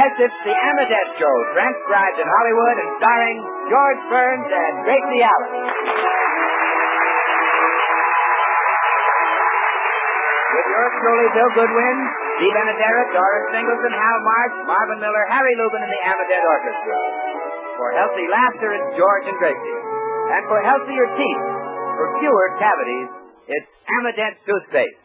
Yes, it's the Amadette Show, transcribed in Hollywood and starring George Burns and Gracie Allen. With yours truly, Bill Goodwin, Steve Benadera, Doris Singleton, Hal March, Marvin Miller, Harry Lubin, and the Amadette Orchestra. For healthy laughter, it's George and Gracie. And for healthier teeth, for fewer cavities, it's Amadette toothpaste.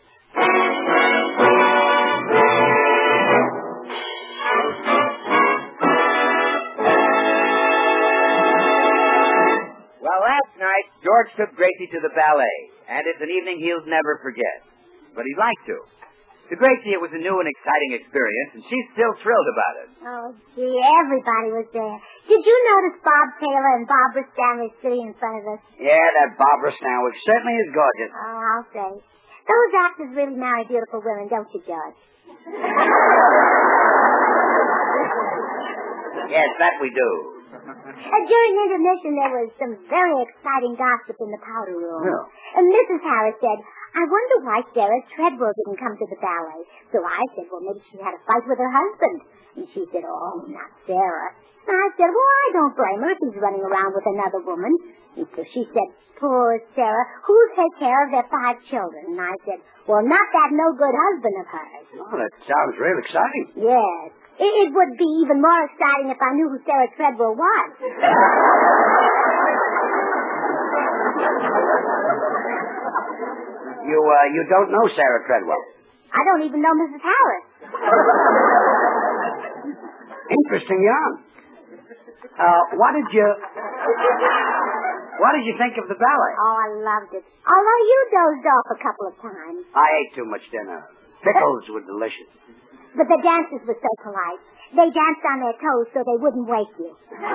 Well, last night, George took Gracie to the ballet, and it's an evening he'll never forget. But he'd like to. To Gracie, it was a new and exciting experience, and she's still thrilled about it. Oh, gee, everybody was there. Did you notice Bob Taylor and Barbara Stanwyck sitting in front of us? Yeah, that Barbara Stanwyck certainly is gorgeous. Oh, I'll say. Those actors really marry beautiful women, don't you, George? Yes, that we do. During intermission, there was some very exciting gossip in the powder room. Yeah. And Mrs. Harris said, I wonder why Sarah Treadwell didn't come to the ballet. So I said, well, maybe she had a fight with her husband. And she said, oh, not Sarah. And I said, well, I don't blame her if he's running around with another woman. And so she said, poor Sarah, who'll take care of their 5 children? And I said, well, not that no-good husband of hers. Oh, that sounds real exciting. Yes. It would be even more exciting if I knew who Sarah Treadwell was. You don't know Sarah Treadwell? I don't even know Mrs. Harris. Interesting yarn. What did you think of the ballet? Oh, I loved it. Although you dozed off a couple of times. I ate too much dinner. Pickles were delicious. But the dancers were so polite. They danced on their toes so they wouldn't wake you.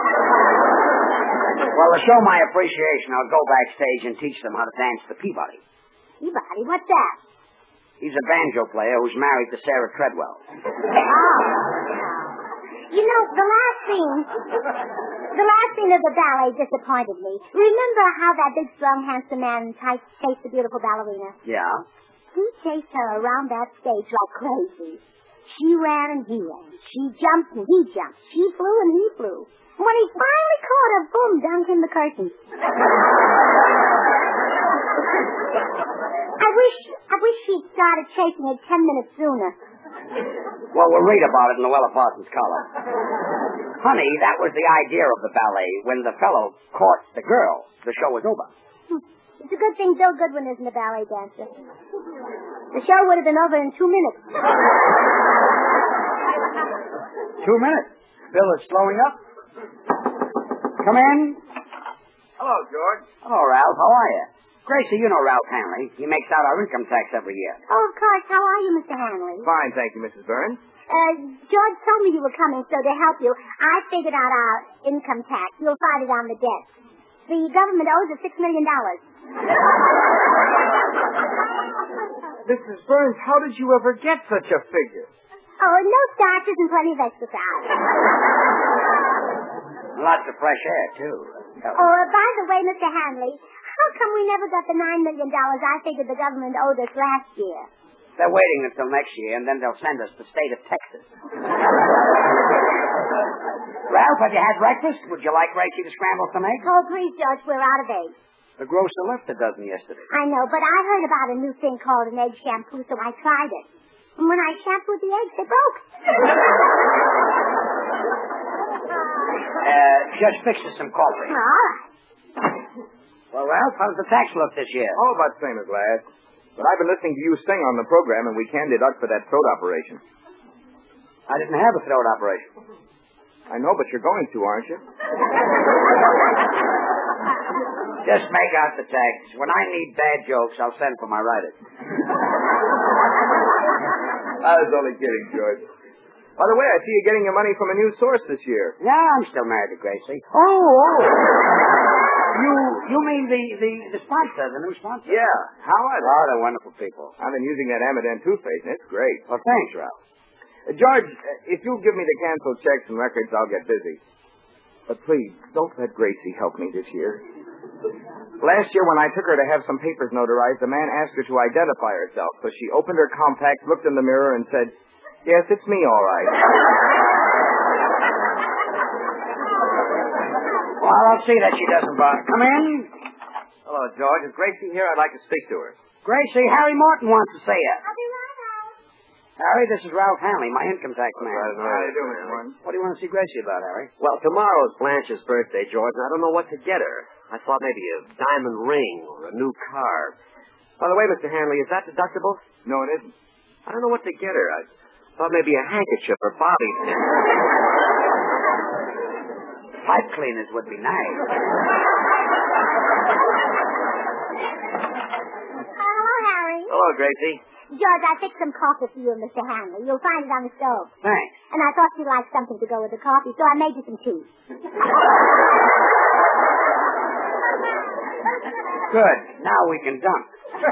Well, to show my appreciation, I'll go backstage and teach them how to dance the Peabody. Peabody? What's that? He's a banjo player who's married to Sarah Treadwell. Oh. You know, the last scene of the ballet disappointed me. Remember how that big, strong, handsome man in tights chased the beautiful ballerina? Yeah? He chased her around that stage like crazy. She ran and he ran. She jumped and he jumped. She flew and he flew. When he finally caught her, boom, down came the curtain. I wish he'd started chasing it 10 minutes sooner. Well, we'll read about it in Luella Parsons' column. Honey, that was the idea of the ballet. When the fellow caught the girl, the show was over. It's a good thing Bill Goodwin isn't a ballet dancer. The show would have been over in 2 minutes. 2 minutes. Bill is slowing up. Come in. Hello, George. Hello, Ralph. How are you? Gracie, you know Ralph Hanley. He makes out our income tax every year. Oh, of course. How are you, Mr. Hanley? Fine, thank you, Mrs. Burns. George told me you were coming, so to help you, I figured out our income tax. You'll find it on the desk. The government owes us $6 million. Mrs. Burns, how did you ever get such a figure? Oh, no starches and plenty of exercise. Lots of fresh air, too. Oh, by the way, Mr. Hanley, how come we never got the $9 million I figured the government owed us last year? They're waiting until next year, and then they'll send us the state of Texas. Ralph, have you had breakfast? Would you like Gracie to scramble some eggs? Oh, please, George, we're out of eggs. The grocer left a dozen yesterday. I know, but I heard about a new thing called an egg shampoo, so I tried it. And when I shampooed the eggs, they broke. Just fix us some coffee. All right. Well, Ralph, how's the tax look this year? Oh, about the same as last. But I've been listening to you sing on the program, and we can deduct for that throat operation. I didn't have a throat operation. I know, but you're going to, aren't you? Just make out the tax. When I need bad jokes, I'll send for my writer. I was only kidding, George. By the way, I see you're getting your money from a new source this year. Yeah, I'm still married to Gracie. Oh. You mean the sponsor, the new sponsor? Yeah. How are they? Oh, they're wonderful people. I've been using that Amadette toothpaste, and it's great. Well, thanks, Ralph. George, if you'll give me the canceled checks and records, I'll get busy. But please, don't let Gracie help me this year. Last year, when I took her to have some papers notarized, the man asked her to identify herself. So she opened her compact, looked in the mirror, and said, "Yes, it's me, all right." I'll see that she doesn't bother. Come in. Hello, George. Is Gracie here? I'd like to speak to her. Gracie, Harry Morton wants to see you. I'll be right out. Harry, this is Ralph Hanley, my income tax man. How do you do, Mr. Morton? What do you want to see Gracie about, Harry? Well, tomorrow's Blanche's birthday, George, and I don't know what to get her. I thought maybe a diamond ring or a new car. By the way, Mr. Hanley, is that deductible? No, it isn't. I don't know what to get her. I thought maybe a handkerchief or bobby pin. Pipe cleaners would be nice. Hello, Harry. Hello, Gracie. George, I fixed some coffee for you and Mr. Hanley. You'll find it on the stove. Thanks. And I thought you'd like something to go with the coffee, so I made you some tea. Good. Now we can dunk.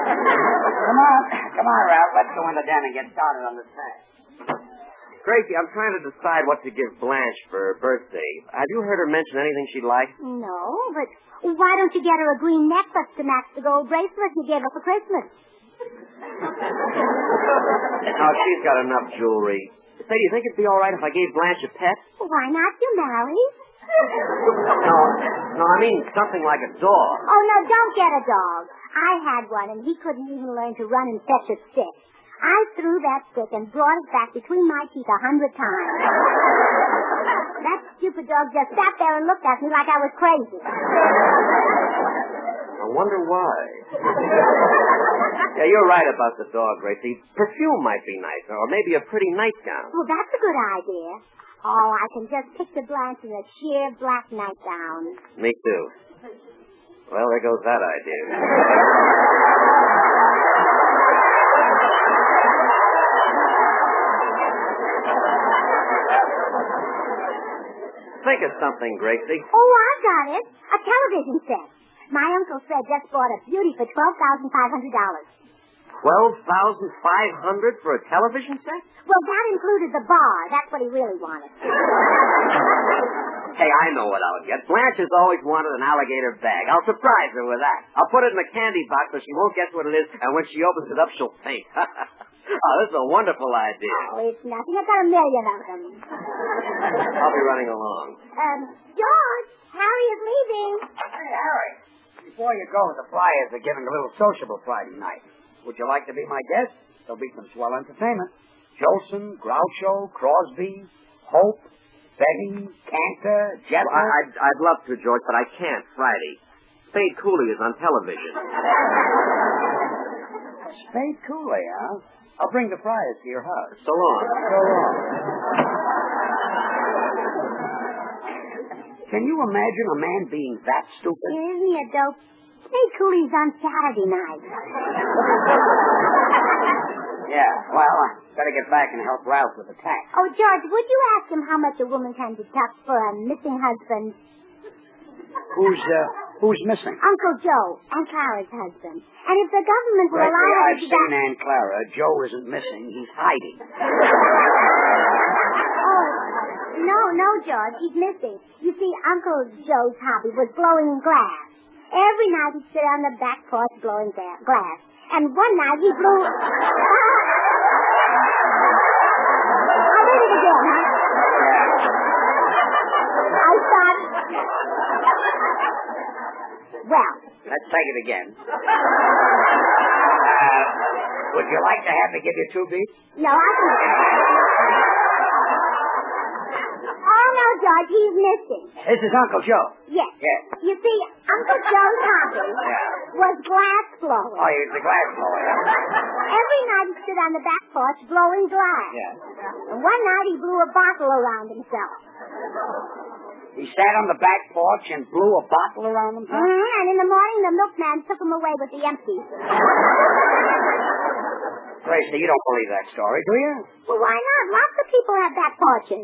Come on, Ralph. Let's go in the den and get started on this task. Gracie, I'm trying to decide what to give Blanche for her birthday. Have you heard her mention anything she'd like? No, but why don't you get her a green necklace to match the gold bracelet you gave her for Christmas? No, she's got enough jewelry. Say, do you think it'd be all right if I gave Blanche a pet? Why not? You married. No, I mean something like a dog. Oh, no, don't get a dog. I had one, and he couldn't even learn to run and fetch a stick. I threw that stick and brought it back between my teeth 100 times. That stupid dog just sat there and looked at me like I was crazy. I wonder why. Yeah, you're right about the dog, Gracie. Perfume might be nice, or maybe a pretty nightgown. Well, that's a good idea. Oh, I can just picture Blanche in a sheer black nightgown. Me too. Well, there goes that idea. Think of something, Gracie. Oh, I got it. A television set. My Uncle Fred just bought a beauty for $12,500. $12,500 for a television set? Well, that included the bar. That's what he really wanted. Hey, I know what I'll get. Blanche has always wanted an alligator bag. I'll surprise her with that. I'll put it in a candy box so she won't guess what it is, and when she opens it up, she'll faint. Oh, this is a wonderful idea. Oh, it's nothing. I've got a million of them. I'll be running along. George, Harry is leaving. Hey, Harry. Before you go, the Flyers are giving a little sociable Friday night. Would you like to be my guest? There'll be some swell entertainment. Jolson, Groucho, Crosby, Hope, Betty, Cantor, Jetler. Well, I'd love to, George, but I can't Friday. Spade Cooley is on television. Spade Cooley, huh? I'll bring the Flyers to your house. So long. So long. Can you imagine a man being that stupid? Isn't he a dope? Spade Cooley's on Saturday night. Yeah, well, I better get back and help Ralph with the tax. Oh, George, would you ask him how much a woman can deduct for a missing husband? Who's missing? Uncle Joe, Aunt Clara's husband. And if the government will allow him I've to seen Aunt Clara. Joe isn't missing. He's hiding. No, George, he's missing. You see, Uncle Joe's hobby was blowing glass. Every night he'd sit on the back porch blowing glass. And one night he blew... I did it again, huh? I thought... Well... Let's take it again. Would you like to have me give you 2 beats? No, I can... Oh, no, George, he's missing. This is Uncle Joe. Yes. Yes. You see, Uncle Joe's hobby was glass blowing. Oh, he's the glass blower. Every night he'd sit on the back porch blowing glass. Yeah. And one night he blew a bottle around himself. He sat on the back porch and blew a bottle around himself? And in the morning, the milkman took him away with the empties. Gracie, you don't believe that story, do you? Well, why not? Lots of people have back porches.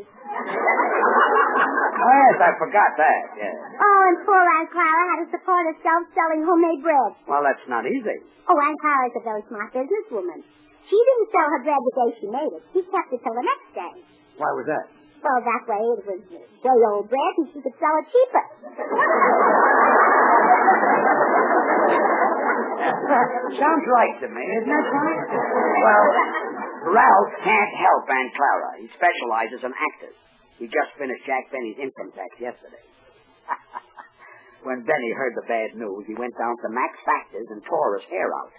Oh, yes, I forgot that, yes. Oh, and poor Aunt Clara had to support herself selling homemade bread. Well, that's not easy. Oh, Aunt Clara's a very smart businesswoman. She didn't sell her bread the day she made it. She kept it till the next day. Why was that? Well, that way it was day old bread and she could sell it cheaper. Sounds right to me, isn't that right? Well, Ralph can't help Aunt Clara. He specializes in actors. He just finished Jack Benny's income tax yesterday. When Benny heard the bad news, he went down to Max Factor's and tore his hair out.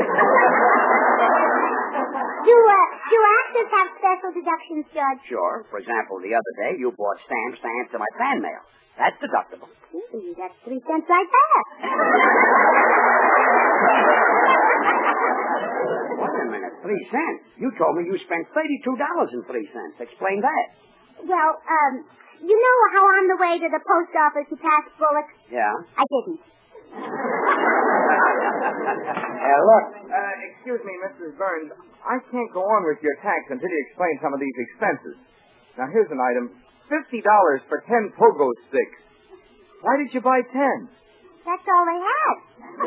Do actors have special deductions, Judge? Sure. For example, the other day, you bought stamps to answer my fan mail. That's deductible. Gee, that's 3 cents right there. Wait a minute, 3 cents? You told me you spent $32.03. Explain that. Well, you know how on the way to the post office you passed Bullock? Yeah? I didn't. Look. Excuse me, Mrs. Burns. I can't go on with your tax until you explain some of these expenses. Now, here's an item. $50 for 10 pogo sticks. Why did you buy 10? That's all they had.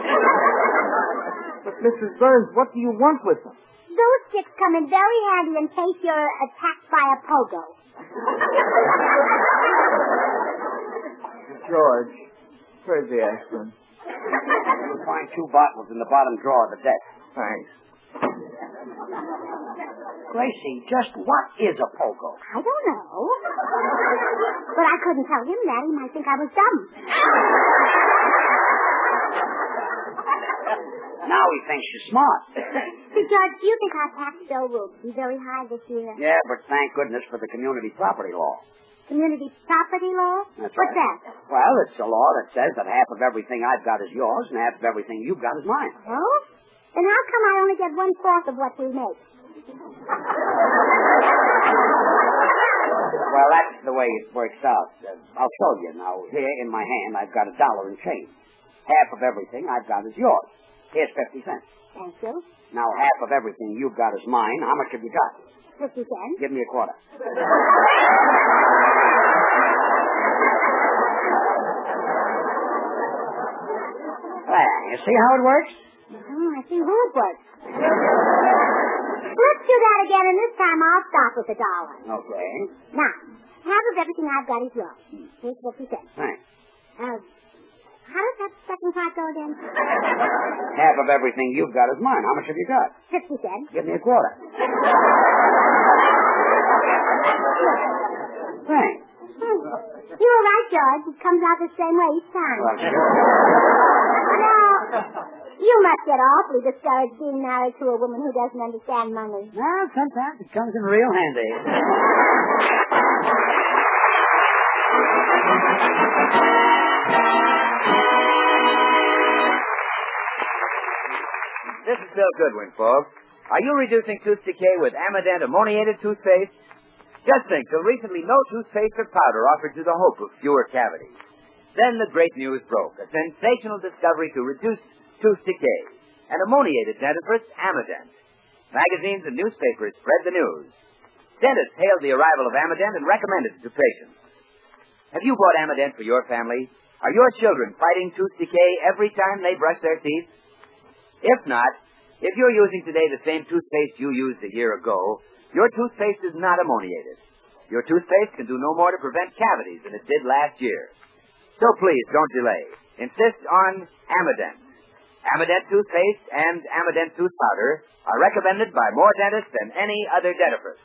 But, Mrs. Burns, what do you want with them? Those sticks come in very handy in case you're attacked by a pogo. George, where's the aspirin? You'll find 2 bottles in the bottom drawer of the desk. Thanks. Gracie, just what is a pogo? I don't know. But I couldn't tell him that. He might think I was dumb. Now he thinks you're smart. So, Judge, do you think our tax bill will be very high this year? Yeah, but thank goodness for the community property law. Community property law? That's What's right. that? Well, it's a law that says that half of everything I've got is yours and half of everything you've got is mine. Oh? Then how come I only get 1/4 of what we make? Well, that's the way it works out. I'll show you now. Here in my hand, I've got $1 in change. Half of everything I've got is yours. Here's 50 cents. Thank you. Now, half of everything you've got is mine. How much have you got? 50 cents. Give me a quarter. There, you see how it works? I see how it works. Let's do that again, and this time I'll stop with $1. Okay. Now, half of everything I've got is yours. Here's 50 cents. Thanks. How does that second part go again? Half of everything you've got is mine. How much have you got? 50 cents. Give me a quarter. Thanks. You were right, George. It comes out the same way each time. Well, sure. Now, you must get awfully discouraged being married to a woman who doesn't understand money. Well, sometimes it comes in real handy. This is Bill Goodwin, folks. Are you reducing tooth decay with Amadent ammoniated toothpaste? Just think, till recently no toothpaste or powder offered you the hope of fewer cavities. Then the great news broke, a sensational discovery to reduce tooth decay. An ammoniated dentifrice, Amadent. Magazines and newspapers spread the news. Dentists hailed the arrival of Amadent and recommended it to patients. Have you bought Amadent for your family? Are your children fighting tooth decay every time they brush their teeth? If not, if you're using today the same toothpaste you used a year ago, your toothpaste is not ammoniated. Your toothpaste can do no more to prevent cavities than it did last year. So please, don't delay. Insist on Amadent. Amadent toothpaste and Amadent tooth powder are recommended by more dentists than any other dentifrice.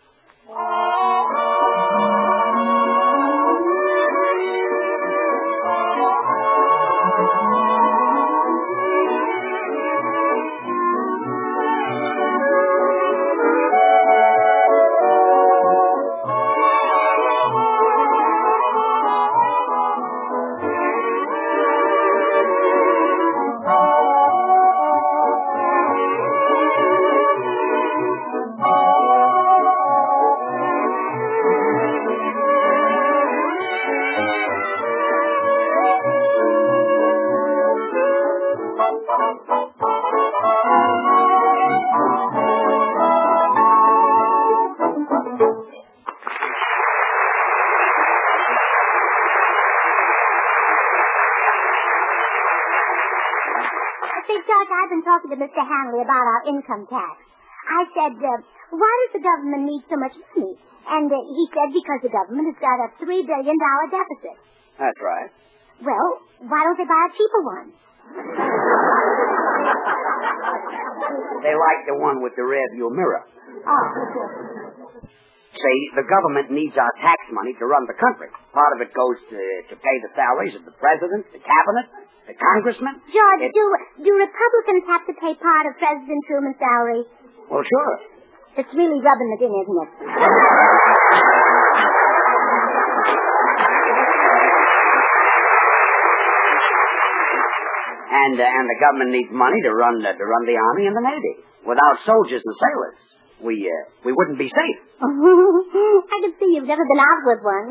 I've been talking to Mr. Hanley about our income tax. I said, why does the government need so much money? And he said because the government has got a $3 billion deficit. That's right. Well, why don't they buy a cheaper one? They like the one with the rear view mirror. Oh. See, the government needs our tax money to run the country. Part of it goes to pay the salaries of the president, the cabinet, the congressmen. George, do Republicans have to pay part of President Truman's salary? Well, sure. It's really rubbing it in, isn't it? And the government needs money to run the army and the navy. Without soldiers and sailors, we wouldn't be safe. I can see you've never been out with one.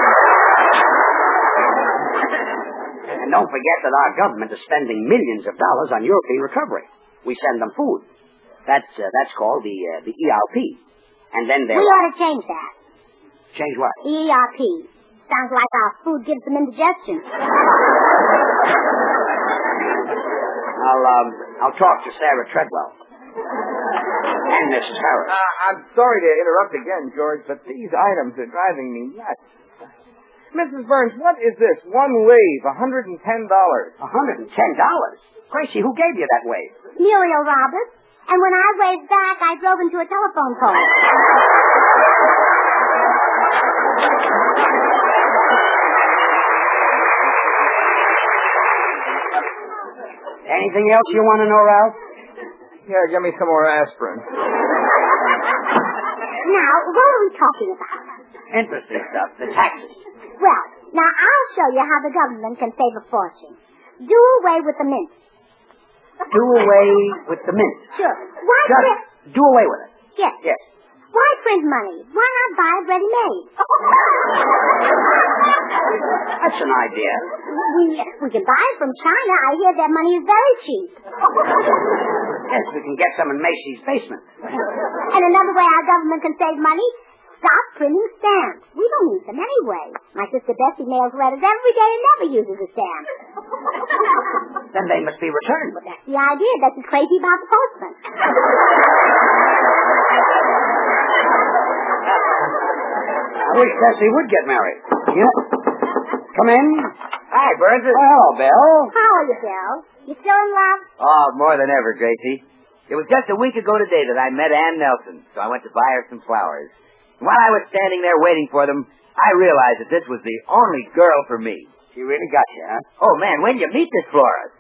And don't forget that our government is spending millions of dollars on European recovery. We send them food. That's called the ERP. And then we ought to change that. Change what? ERP. Sounds like our food gives them indigestion. I'll talk to Sarah Treadwell. And Mrs. Harris. I'm sorry to interrupt again, George, but these items are driving me nuts. Mrs. Burns, what is this? One wave, $110. $110? Gracie, who gave you that wave? Muriel Roberts. And when I waved back, I drove into a telephone pole. Anything else you want to know, Ralph? Yeah, give me some more aspirin. Now, what are we talking about? Interesting stuff, the taxes. Well, now I'll show you how the government can save a fortune. Do away with the mint. Do away with the mint? Sure. Why Just do away with it? Yes. Yes. Why print money? Why not buy it ready-made? That's an idea. We can buy it from China. I hear that money is very cheap. Yes, we can get some in Macy's basement. And another way our government can save money, stop printing stamps. We don't need them anyway. My sister Bessie mails letters every day and never uses a stamp. Then they must be returned. Well, that's the idea. That's what's crazy about the postman. I wish Bessie would get married. Yeah. Come in. Hi, Burns. Oh, hello, Bill. How are you, Bill? You still in love? Oh, more than ever, Gracie. It was just a week ago today that I met Ann Nelson, so I went to buy her some flowers. And while I was standing there waiting for them, I realized that this was the only girl for me. She really got you, huh? Oh, man, when did you meet this florist?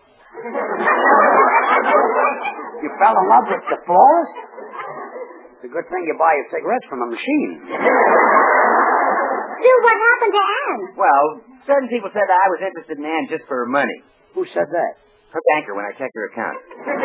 You fell in love with the florist? It's a good thing you buy your cigarettes from a machine. Bill, what happened to Ann? Well, certain people said that I was interested in Ann just for her money. Who said that? Her banker when I checked her account.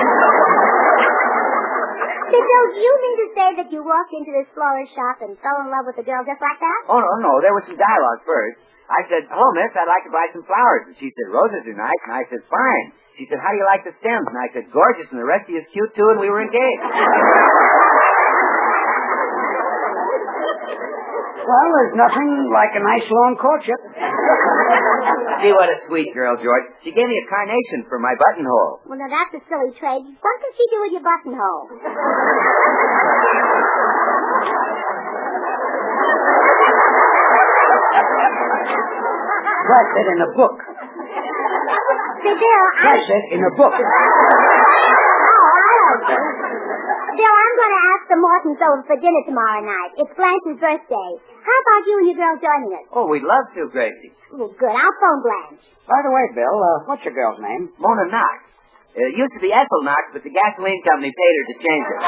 Say, Bill, do you mean to say that you walked into this florist shop and fell in love with a girl just like that? Oh, no. There was some dialogue first. I said, "Hello, miss, I'd like to buy some flowers." And she said, "Roses are nice." And I said, "Fine." She said, "How do you like the stems?" And I said, "Gorgeous." And the rest of you is cute, too, and we were engaged. Well, there's nothing like a nice long courtship. See what a sweet girl, George. She gave me a carnation for my buttonhole. Well, now that's a silly trade. What can she do with your buttonhole? Press it in a book. Say, Bill, Press it in a book. Oh, I don't know. Bill, I'm going to ask the Mortons over for dinner tomorrow night. It's Blanche's birthday. How about you and your girl joining us? Oh, we'd love to, Gracie. Well, good. I'll phone Blanche. By the way, Bill, what's your girl's name? Mona Knox. It used to be Ethel Knox, but the gasoline company paid her to change it.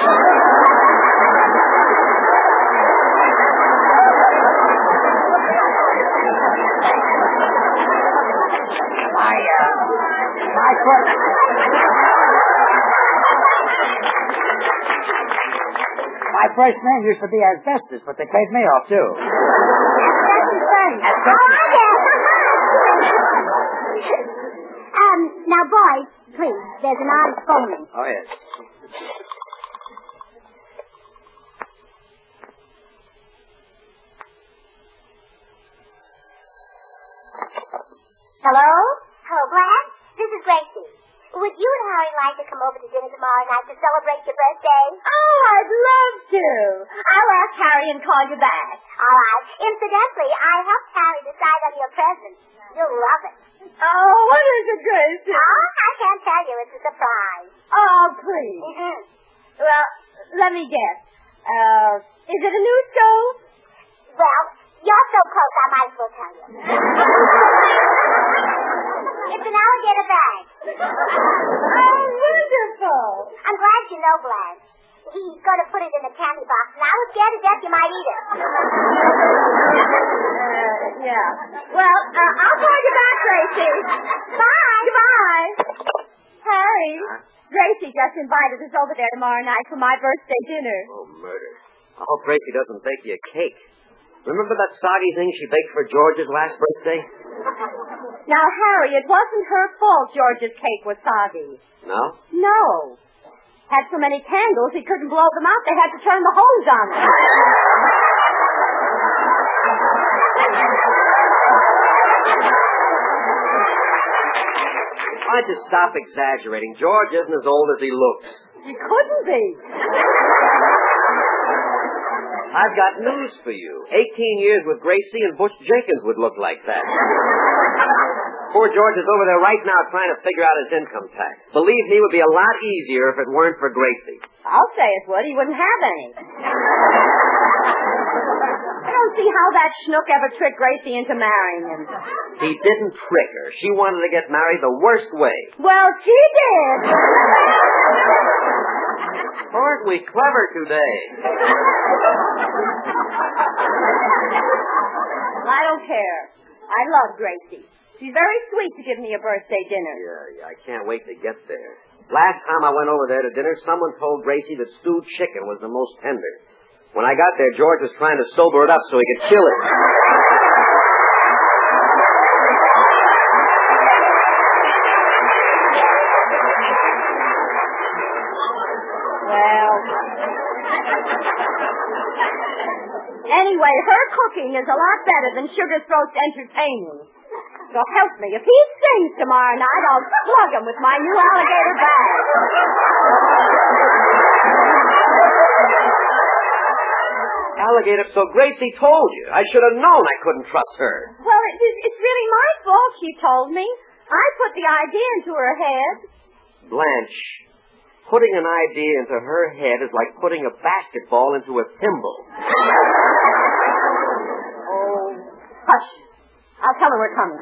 My first name used to be Asbestos, but they paid me off, too. Now, boys, please, there's an odd phoning. Oh, yes. Hello? Hello, Blanche? This is Gracie. Would you and Harry like to come over to dinner tomorrow night to celebrate your birthday? Oh, I'd love to. I'll ask Harry and call you back. All right. Incidentally, I helped Harry decide on your present. You'll love it. Oh, what is it, Gracie? Oh, I can't tell you. It's a surprise. Oh, please. Mm-hmm. Well, let me guess. Is it a new stove? Well, you're so close, I might as well tell you. It's an alligator bag. Oh, wonderful. I'm glad you know, Blanche. He's going to put it in the candy box, and I was scared to death you might eat it. Yeah. Well, I'll call you back, Gracie. Bye. Goodbye. Harry, Gracie just invited us over there tomorrow night for my birthday dinner. Oh, murder. I hope Gracie doesn't bake you a cake. Remember that soggy thing she baked for George's last birthday? Now, Harry, it wasn't her fault George's cake was soggy. No? No. Had so many candles he couldn't blow them out. They had to turn the hose on them. Why'd you stop exaggerating? George isn't as old as he looks. He couldn't be. I've got news for you. 18 years with Gracie and Butch Jenkins would look like that. Poor George is over there right now trying to figure out his income tax. Believe me, it would be a lot easier if it weren't for Gracie. I'll say it would. He wouldn't have any. I don't see how that schnook ever tricked Gracie into marrying him. He didn't trick her. She wanted to get married the worst way. Well, she did. Aren't we clever today? I don't care. I love Gracie. She's very sweet to give me a birthday dinner. Yeah, I can't wait to get there. Last time I went over there to dinner, someone told Gracie that stewed chicken was the most tender. When I got there, George was trying to sober it up so he could kill it. Well, anyway, her cooking is a lot better than Sugar Throat's entertaining. So help me. If he sings tomorrow night, I'll slug him with my new alligator bag. Alligator, so Gracie told you. I should have known I couldn't trust her. Well, it's really my fault, she told me. I put the idea into her head. Blanche, putting an idea into her head is like putting a basketball into a thimble. Oh, hush. I'll tell her we're coming.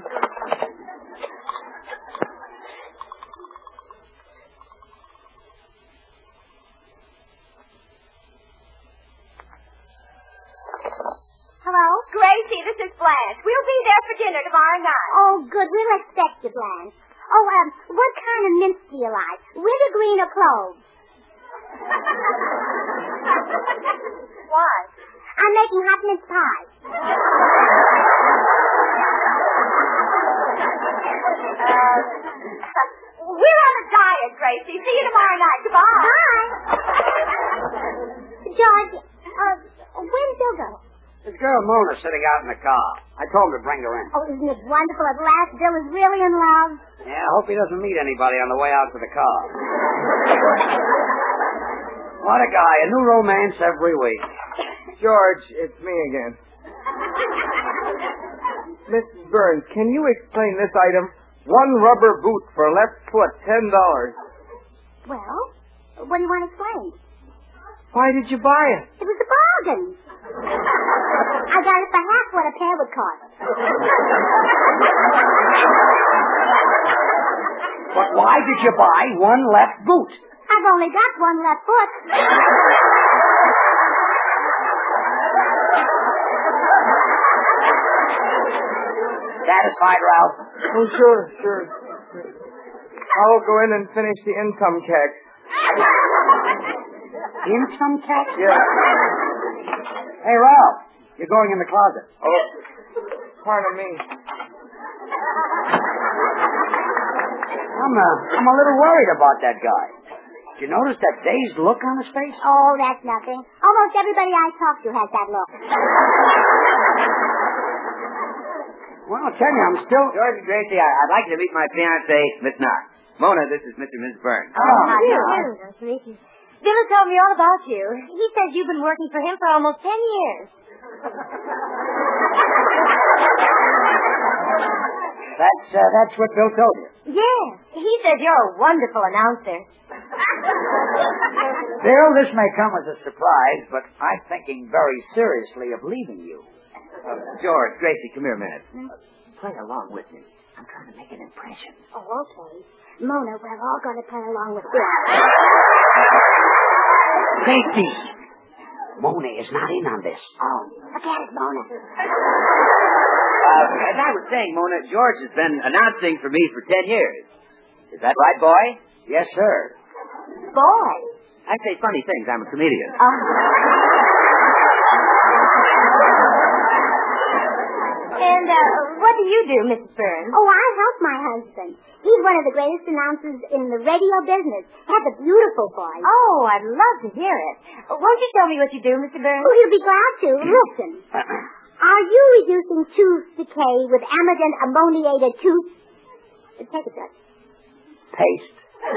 Hello? Gracie, this is Blanche. We'll be there for dinner tomorrow night. Oh, good. We'll expect you, Blanche. Oh, what kind of mince do you like? Winter green or cloves? Why? I'm making hot mince pie. We're on a diet, Gracie. See you tomorrow night. Goodbye. Bye. George, where did Bill go? This girl Mona's sitting out in the car. I told him to bring her in. Oh, isn't it wonderful? At last, Bill is really in love. Yeah, I hope he doesn't meet anybody on the way out to the car. What a guy. A new romance every week. George, it's me again. Mrs. Burns, can you explain this item? One rubber boot for left foot, $10. Well, what do you want explained? Why did you buy it? It was a bargain. I got it for half what a pair would cost. But why did you buy one left boot? I've only got one left foot. Satisfied, Ralph? Oh, sure. I'll go in and finish the income tax. Income tax? Yeah. Hey, Ralph, you're going in the closet. Oh, pardon me. I'm a little worried about that guy. Did you notice that dazed look on his face? Oh, that's nothing. Almost everybody I talk to has that look. Well, I'll tell you, I'm still... George and Gracie, I'd like to meet my fiancée, Miss Knox. Mona, this is Mr. and Miss Burns. Oh, How do you do? Bill has told me all about you. He says you've been working for him for almost 10 years. That's what Bill told you. Yes. He says you're a wonderful announcer. Bill, this may come as a surprise, but I'm thinking very seriously of leaving you. George, Gracie, come here a minute. Play along with me. I'm trying to make an impression. Oh, okay. Mona, we're all going to play along with Bill. Gracie! Mona is not in on this. Oh, forget it, Mona. As I was saying, Mona, George has been announcing for me for 10 years. Is that right, boy? Yes, sir. Boy. I say funny things. I'm a comedian. And what do you do, Mrs. Burns? Oh, I help my husband. He's one of the greatest announcers in the radio business. Has a beautiful voice. Oh, I'd love to hear it. Won't you show me what you do, Mr. Burns? Oh, he'll be glad to. Listen. Are you reducing tooth decay with Amident ammoniated tooth? Take a drug. Paste.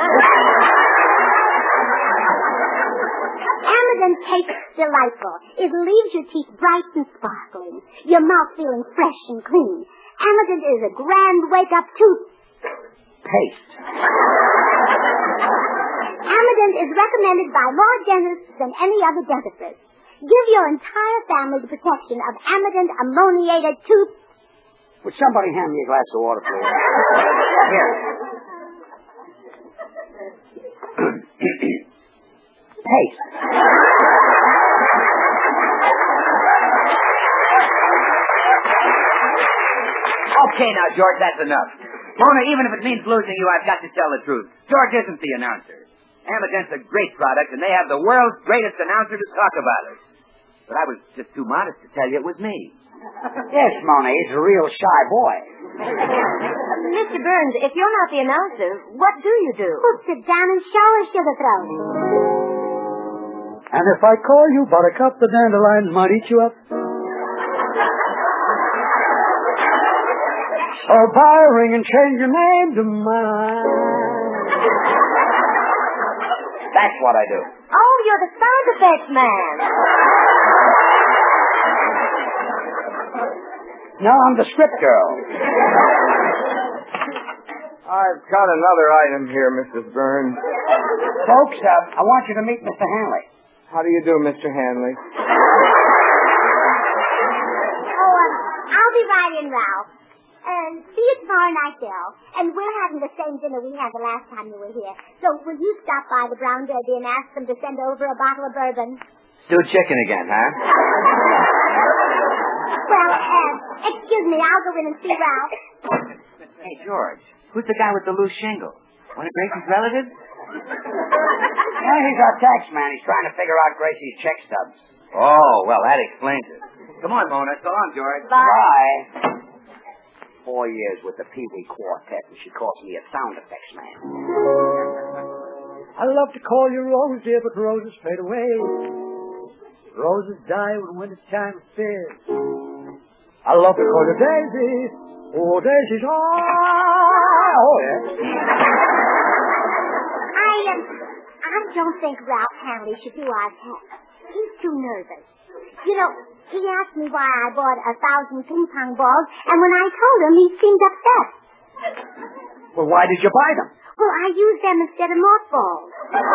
Amident tastes delightful. It leaves your teeth bright and sparkling. Your mouth feeling fresh and clean. Amident is a grand wake-up tooth. Paste. Amident is recommended by more dentists than any other dentifrice. Give your entire family the protection of Amident ammoniated tooth. Would somebody hand me a glass of water, please? Here. Paste. Okay, now, George, that's enough. Mona, even if it means losing you, I've got to tell the truth. George isn't the announcer. Amident's a great product, and they have the world's greatest announcer to talk about it. But I was just too modest to tell you it was me. Yes, Mona, he's a real shy boy. Mr. Burns, if you're not the announcer, what do you do? Oh, sit down and show us, Sugar Throat. And if I call you Buttercup, the dandelions might eat you up. So buy a ring and change your name to mine. That's what I do. Oh, you're the sound effects man. No, I'm the script girl. I've got another item here, Mrs. Burns. Folks, I want you to meet Mr. Hanley. How do you do, Mr. Hanley? Oh, I'll be right in, Ralph. See you tomorrow night, Bill. And we're having the same dinner we had the last time you were here. So will you stop by the Brown Derby and ask them to send over a bottle of bourbon? Stewed chicken again, huh? Well, excuse me, I'll go in and see Ralph. Hey, George, who's the guy with the loose shingle? One of Gracie's relatives? Yeah, he's our tax man. He's trying to figure out Gracie's check stubs. Oh, well, that explains it. Come on, Mona. So long, George. Bye. 4 years with the Pee Wee Quartet, and she calls me a sound effects man. I love to call you Rose, dear, but roses fade away. Roses die when winter time appears. I love to call you Daisy. Oh, Daisy's oh, yeah. I don't think Ralph Hanley should do our test. He's too nervous. You know, he asked me why I bought 1,000 ping pong balls, and when I told him, he seemed upset. Well, why did you buy them? Well, I use them instead of mothballs.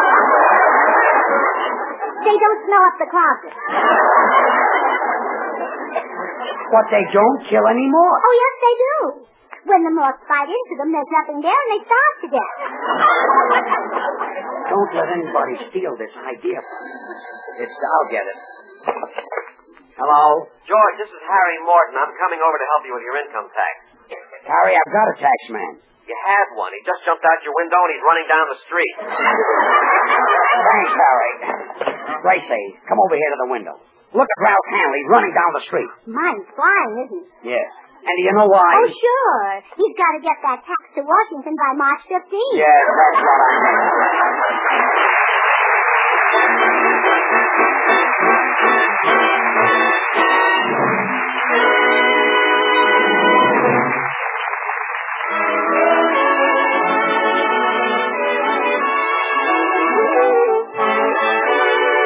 They don't smell up the closet. What, they don't kill anymore? Oh, yes, they do. When the moths bite into them, there's nothing there, and they starve to death. Don't let anybody steal this idea from you. I'll get it. Hello? George, this is Harry Morton. I'm coming over to help you with your income tax. Harry, I've got a tax man. You had one. He just jumped out your window and he's running down the street. Thanks, Harry. Gracie, come over here to the window. Look at Ralph Hanley running down the street. Mine's flying, isn't it? Yes. And do you know why? Oh, sure. He's got to get that tax to Washington by March 15th. Yes, that's what I mean.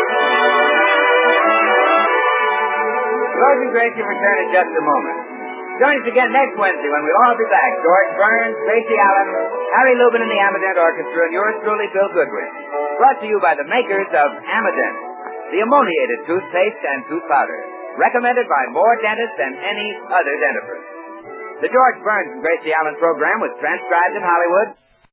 George and Gracie return in just a moment. Join us again next Wednesday when we'll all be back. George Burns, Gracie Allen, Harry Lubin and the Amadent Orchestra, and yours truly, Bill Goodwin. Brought to you by the makers of Amadent, the ammoniated toothpaste and tooth powder. Recommended by more dentists than any other dentifrice. The George Burns and Gracie Allen program was transcribed in Hollywood